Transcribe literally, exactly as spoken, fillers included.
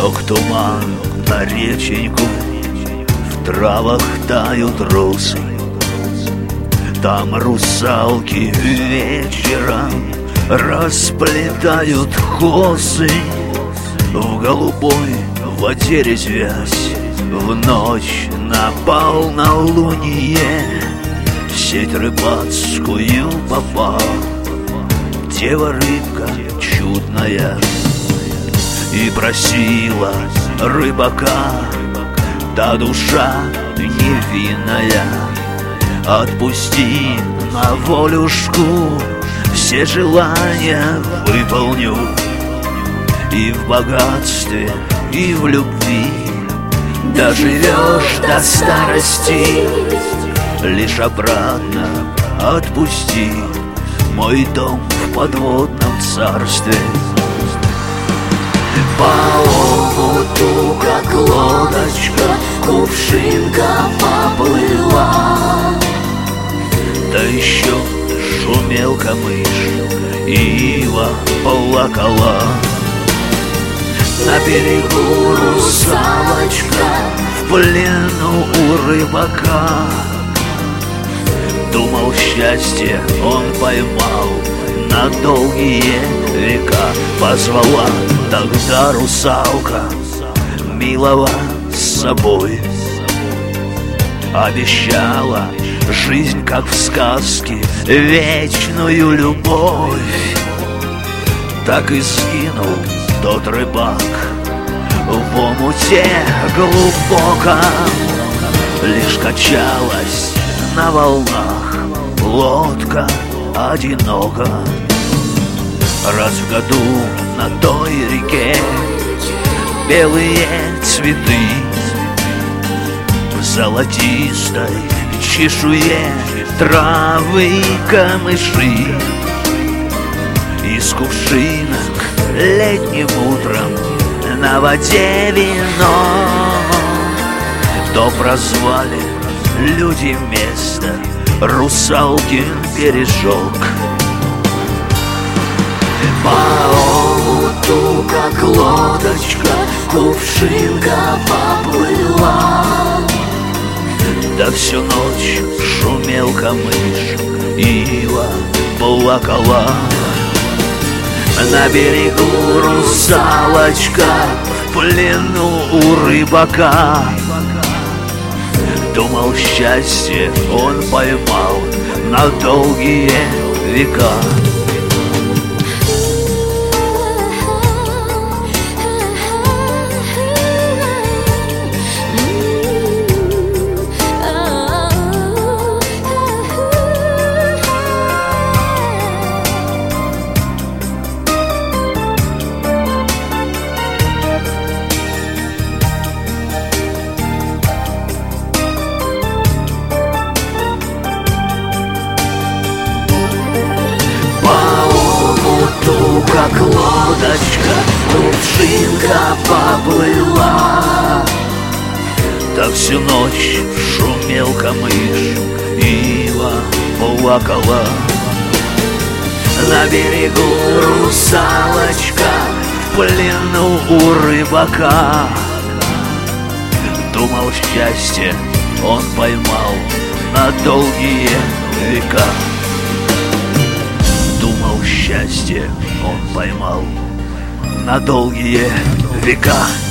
Лег туман на реченьку, в травах тают росы. Там русалки вечером расплетают косы. В голубой воде резвясь, в ночь на полнолуние сеть рыбацкую попал дева-рыбка чудная. И просила рыбака та душа невинная: отпусти на волюшку, все желания выполню. И в богатстве, и в любви доживешь до старости. Лишь обратно отпусти мой дом в подводном царстве. По омуту, как лодочка, кувшинка поплыла. Да еще шумел камыш, и ива плакала. На берегу русалочка, в плену у рыбака. Думал, счастье он поймал на долгие века. Позвала тогда русалка милого с собой. Обещала жизнь, как в сказке, вечную любовь. Так и сгинул тот рыбак в омуте глубоком. Лишь качалась на волнах лодка одиноко. Раз в году на той реке белые цветы в золотистой чешуе травы и камыши. Из кувшинок летним утром на воде вино. То прозвали люди место Русалкин бережок. По омуту, как лодочка, кувшинка поплыла. Да всю ночь шумел камыш, ива плакала. На берегу русалочка, в плену у рыбака. Думал, счастье он поймал на долгие века. Как лодочка, кувшинка поплыла. Так всю ночь шумел камыш, ива плакала. На берегу русалочка, в плену у рыбака. Думал, счастье он поймал на долгие века. Думал, счастье он поймал на долгие века.